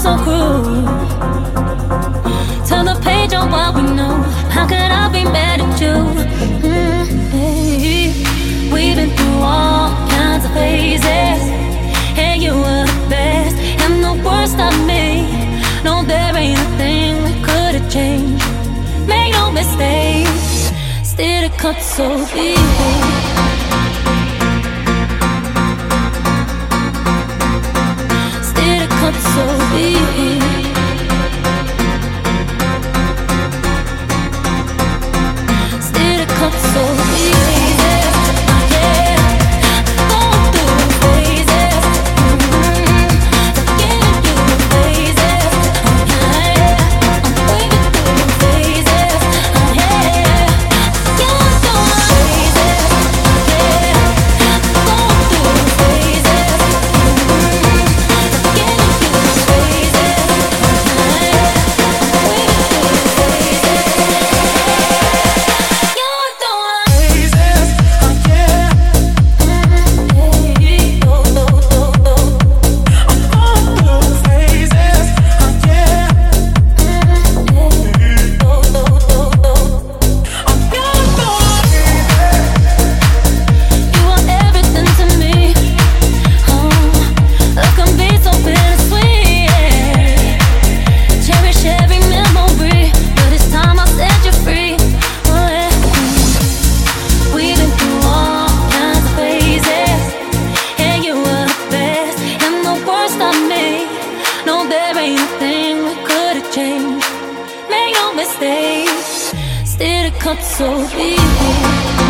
so cruel. Turn the page on what we know. How could I be mad at you? Hey. We've been through all kinds of phases, and you were the best and the worst of me. No, there ain't a thing we could have changed. Make no mistake, still it cut so deep. Still it cut so deep. Still it cut so deep. Still it cut so deep.